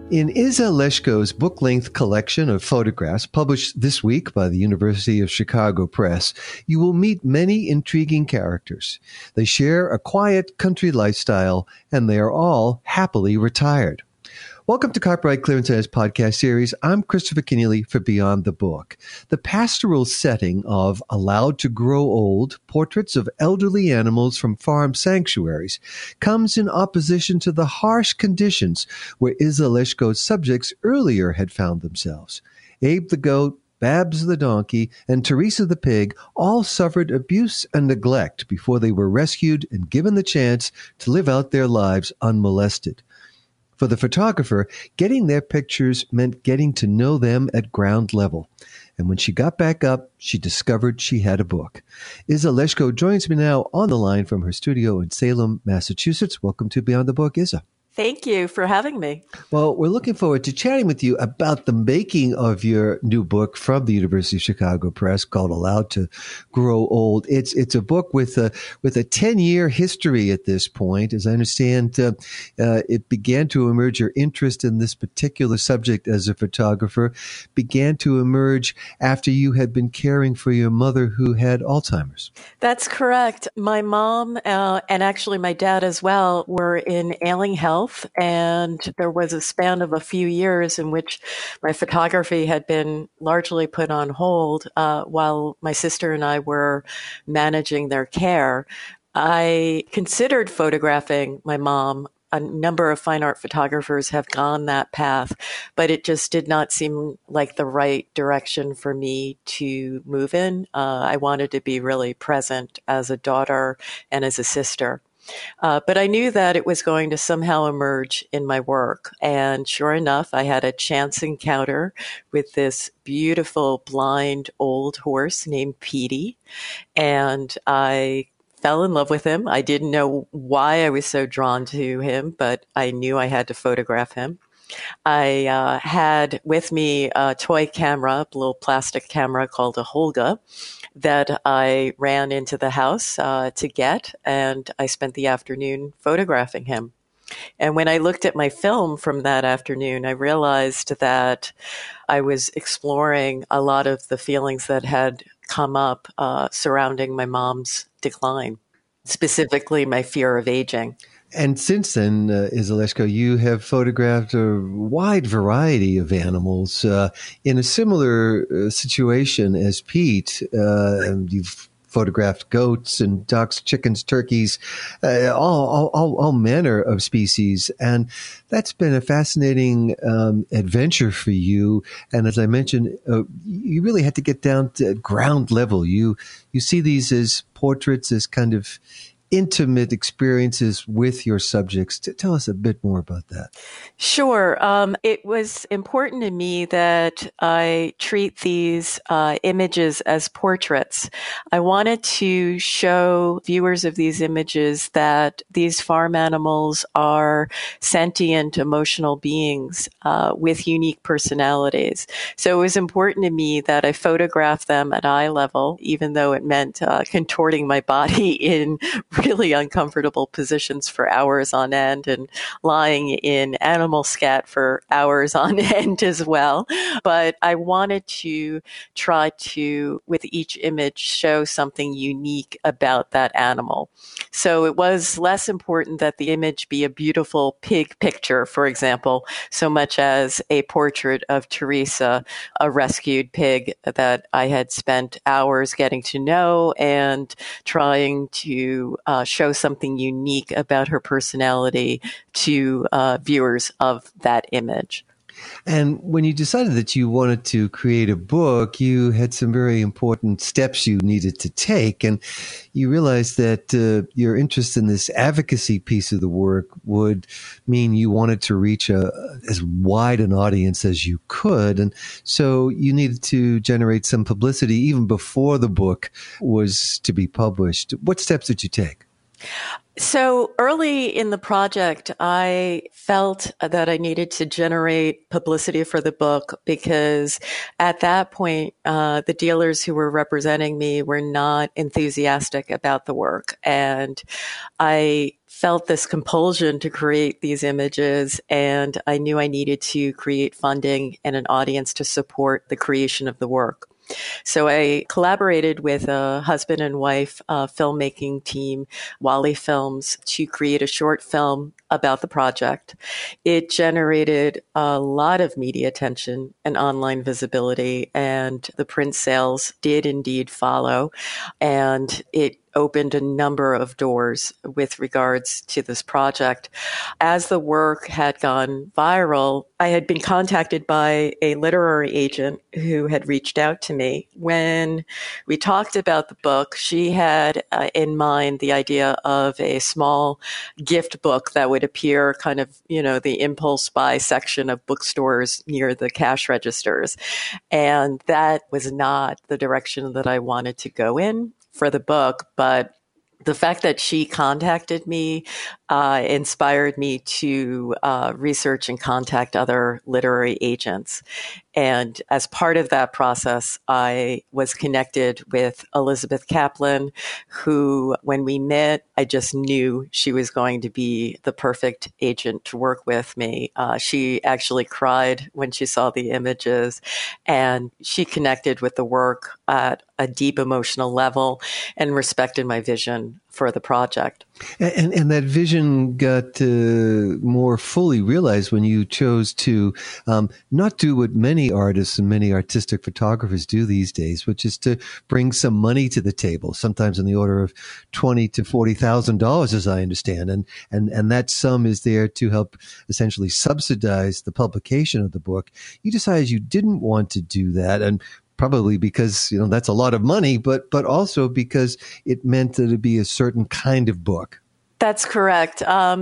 In Iza Leshko's book-length collection of photographs published this week by the University of Chicago Press, you will meet many intriguing characters. They share a quiet country lifestyle, and they are all happily retired. Welcome to Copyright Clearance Edit's podcast series. I'm Christopher Kenneally for Beyond the Book. The pastoral setting of Allowed to Grow Old, Portraits of Elderly Animals from Farm Sanctuaries, comes in opposition to the harsh conditions where Iza Leshko's subjects earlier had found themselves. Abe the goat, Babs the donkey, and Teresa the pig all suffered abuse and neglect before they were rescued and given the chance to live out their lives unmolested. For the photographer, getting their pictures meant getting to know them at ground level. And when she got back up, she discovered she had a book. Iza Leshko joins me now on the line from her studio in Salem, Massachusetts. Welcome to Beyond the Book, Iza. Thank you for having me. Well, we're looking forward to chatting with you about the making of your new book from the University of Chicago Press called Allowed to Grow Old. It's a book with a 10-year history at this point. As I understand, it began to emerge, your interest in this particular subject as a photographer began to emerge after you had been caring for your mother who had Alzheimer's. That's correct. My mom and actually my dad as well were in ailing health. And there was a span of a few years in which my photography had been largely put on hold while my sister and I were managing their care. I considered photographing my mom. A number of fine art photographers have gone that path, but it just did not seem like the right direction for me to move in. I wanted to be really present as a daughter and as a sister. But I knew that it was going to somehow emerge in my work. And sure enough, I had a chance encounter with this beautiful blind old horse named Petey. And I fell in love with him. I didn't know why I was so drawn to him, but I knew I had to photograph him. I had with me a toy camera, a little plastic camera called a Holga, that I ran into the house to get, and I spent the afternoon photographing him. And when I looked at my film from that afternoon, I realized that I was exploring a lot of the feelings that had come up surrounding my mom's decline, specifically my fear of aging. And since then, Iza Leshko, you have photographed a wide variety of animals in a similar situation as Pete. And you've photographed goats and ducks, chickens, turkeys, all manner of species. And that's been a fascinating adventure for you. And as I mentioned, you really had to get down to ground level. You see these as portraits, as kind of intimate experiences with your subjects. Tell us a bit more about that. Sure. It was important to me that I treat these images as portraits. I wanted to show viewers of these images that these farm animals are sentient, emotional beings with unique personalities. So it was important to me that I photograph them at eye level, even though it meant contorting my body in really uncomfortable positions for hours on end and lying in animal scat for hours on end as well. But I wanted to try to, with each image, show something unique about that animal. So it was less important that the image be a beautiful pig picture, for example, so much as a portrait of Teresa, a rescued pig that I had spent hours getting to know and trying to show something unique about her personality to viewers of that image. And when you decided that you wanted to create a book, you had some very important steps you needed to take. And you realized that your interest in this advocacy piece of the work would mean you wanted to reach as wide an audience as you could. And so you needed to generate some publicity even before the book was to be published. What steps did you take? So early in the project, I felt that I needed to generate publicity for the book because at that point, the dealers who were representing me were not enthusiastic about the work. And I felt this compulsion to create these images, and I knew I needed to create funding and an audience to support the creation of the work. So I collaborated with a husband and wife filmmaking team, Wally Films, to create a short film about the project. It generated a lot of media attention and online visibility, and the print sales did indeed follow. And it opened a number of doors with regards to this project. As the work had gone viral, I had been contacted by a literary agent who had reached out to me. When we talked about the book, she had in mind the idea of a small gift book that would appear kind of, the impulse buy section of bookstores near the cash registers. And that was not the direction that I wanted to go in for the book, but the fact that she contacted me inspired me to research and contact other literary agents. And as part of that process, I was connected with Elizabeth Kaplan, who, when we met, I just knew she was going to be the perfect agent to work with me. She actually cried when she saw the images, and she connected with the work at a deep emotional level and respected my vision for the project. And that vision got more fully realized when you chose to not do what many artists and many artistic photographers do these days, which is to bring some money to the table, sometimes in the order of $20,000 to $40,000, as I understand, and that sum is there to help essentially subsidize the publication of the book. You decided you didn't want to do that, and probably because, that's a lot of money, but also because it meant that it'd be a certain kind of book. That's correct.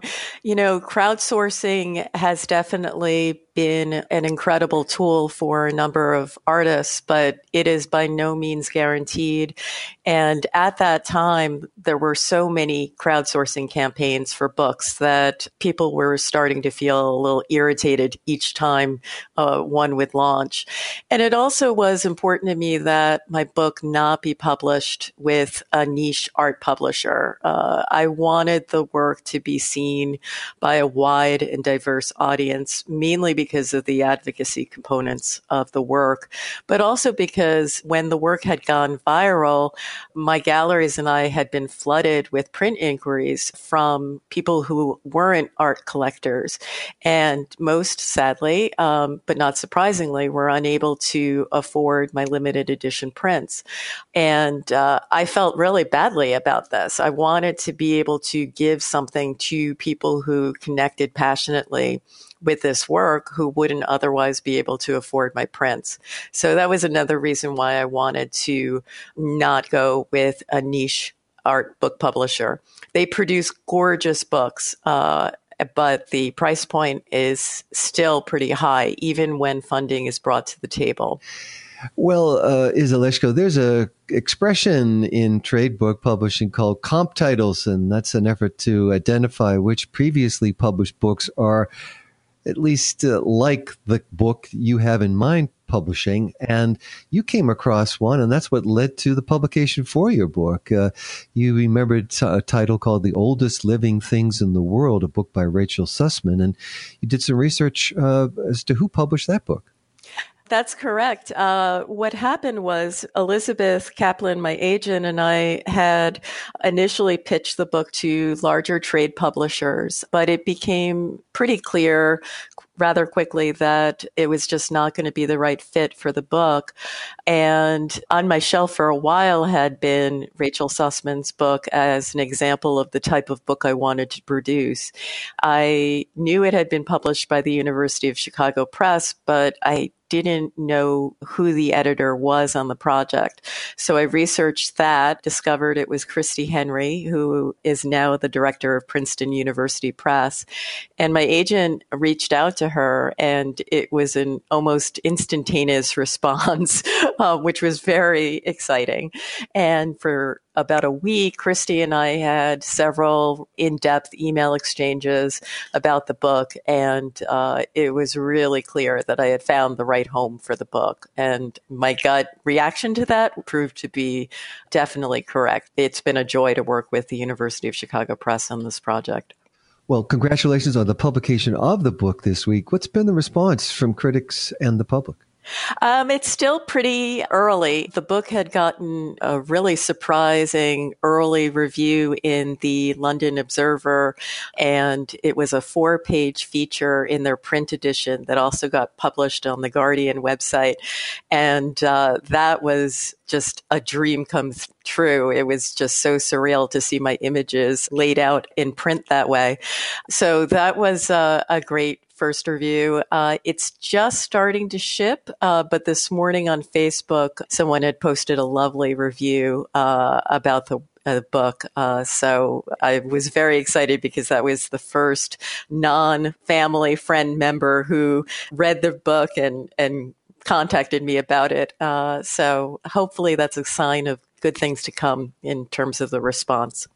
Crowdsourcing has definitely been an incredible tool for a number of artists, but it is by no means guaranteed. And at that time, there were so many crowdsourcing campaigns for books that people were starting to feel a little irritated each time one would launch. And it also was important to me that my book not be published with a niche art publisher. I wanted the work to be seen by a wide and diverse audience, mainly because of the advocacy components of the work, but also because when the work had gone viral, my galleries and I had been flooded with print inquiries from people who weren't art collectors. And most sadly, but not surprisingly, were unable to afford my limited edition prints. And I felt really badly about this. I wanted to be able to give something to people who connected passionately with this work who wouldn't otherwise be able to afford my prints. So that was another reason why I wanted to not go with a niche art book publisher. They produce gorgeous books, but the price point is still pretty high, even when funding is brought to the table. Well, Izaleshko, there's a expression in trade book publishing called comp titles, and that's an effort to identify which previously published books are at least like the book you have in mind publishing. And you came across one, and that's what led to the publication for your book. You remembered a title called The Oldest Living Things in the World, a book by Rachel Sussman, and you did some research as to who published that book. That's correct. What happened was Elizabeth Kaplan, my agent, and I had initially pitched the book to larger trade publishers, but it became pretty clear rather quickly that it was just not going to be the right fit for the book. And on my shelf for a while had been Rachel Sussman's book as an example of the type of book I wanted to produce. I knew it had been published by the University of Chicago Press, but I didn't know who the editor was on the project. So I researched that, discovered it was Christy Henry, who is now the director of Princeton University Press. And my agent reached out to her, and it was an almost instantaneous response, which was very exciting. And for about a week, Christy and I had several in-depth email exchanges about the book, and it was really clear that I had found the right home for the book. And my gut reaction to that proved to be definitely correct. It's been a joy to work with the University of Chicago Press on this project. Well, congratulations on the publication of the book this week. What's been the response from critics and the public? It's still pretty early. The book had gotten a really surprising early review in the London Observer, and it was a 4-page feature in their print edition that also got published on the Guardian website. And that was just a dream come true. It was just so surreal to see my images laid out in print that way. So that was a great first review. It's just starting to ship, but this morning on Facebook, someone had posted a lovely review about the book. So I was very excited because that was the first non-family friend member who read the book and contacted me about it. So hopefully that's a sign of good things to come in terms of the response.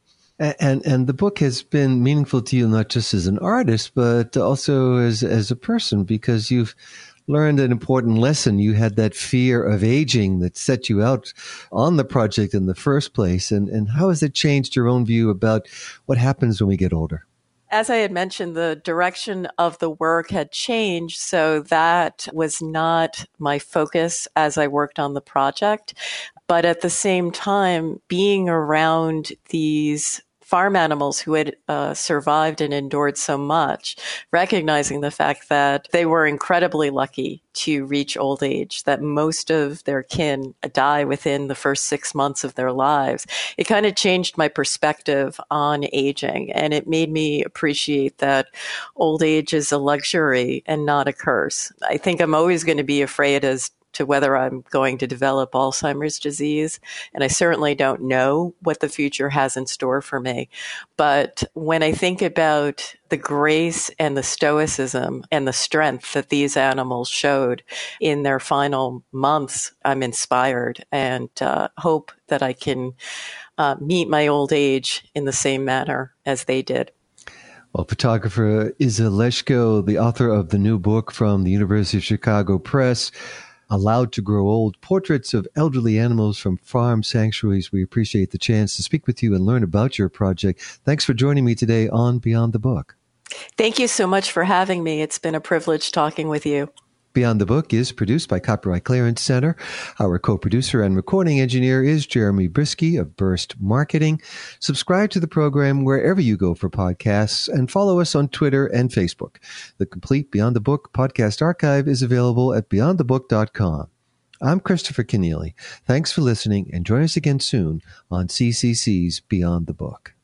And the book has been meaningful to you, not just as an artist, but also as a person, because you've learned an important lesson. You had that fear of aging that set you out on the project in the first place. And how has it changed your own view about what happens when we get older? As I had mentioned, the direction of the work had changed, so that was not my focus as I worked on the project. But at the same time, being around these farm animals who had survived and endured so much, recognizing the fact that they were incredibly lucky to reach old age, that most of their kin die within the first 6 months of their lives. It kind of changed my perspective on aging, and it made me appreciate that old age is a luxury and not a curse. I think I'm always going to be afraid as to whether I'm going to develop Alzheimer's disease. And I certainly don't know what the future has in store for me. But when I think about the grace and the stoicism and the strength that these animals showed in their final months, I'm inspired and hope that I can meet my old age in the same manner as they did. Well, photographer Iza Leshko, the author of the new book from the University of Chicago Press, Allowed to Grow Old, Portraits of Elderly Animals from Farm Sanctuaries. We appreciate the chance to speak with you and learn about your project. Thanks for joining me today on Beyond the Book. Thank you so much for having me. It's been a privilege talking with you. Beyond the Book is produced by Copyright Clearance Center. Our co-producer and recording engineer is Jeremy Brisky of Burst Marketing. Subscribe to the program wherever you go for podcasts and follow us on Twitter and Facebook. The complete Beyond the Book podcast archive is available at beyondthebook.com. I'm Christopher Kenneally. Thanks for listening and join us again soon on CCC's Beyond the Book.